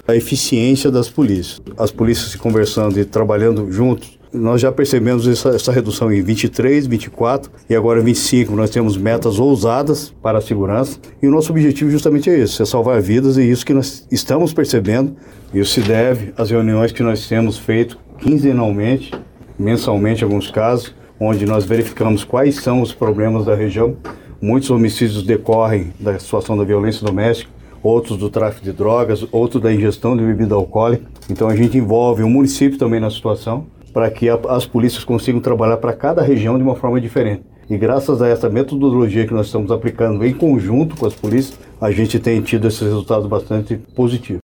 a eficiência das polícias. As polícias se conversando e trabalhando juntos, nós já percebemos essa redução em 23, 24 e agora 25. Nós temos metas ousadas para a segurança e o nosso objetivo justamente é esse, é salvar vidas, e isso que nós estamos percebendo. Isso se deve às reuniões que nós temos feito quinzenalmente, mensalmente em alguns casos, onde nós verificamos quais são os problemas da região. Muitos homicídios decorrem da situação da violência doméstica, outros do tráfico de drogas, outros da ingestão de bebida alcoólica. Então a gente envolve o município também na situação, para que as polícias consigam trabalhar para cada região de uma forma diferente. E graças a essa metodologia que nós estamos aplicando em conjunto com as polícias, a gente tem tido esses resultados bastante positivos.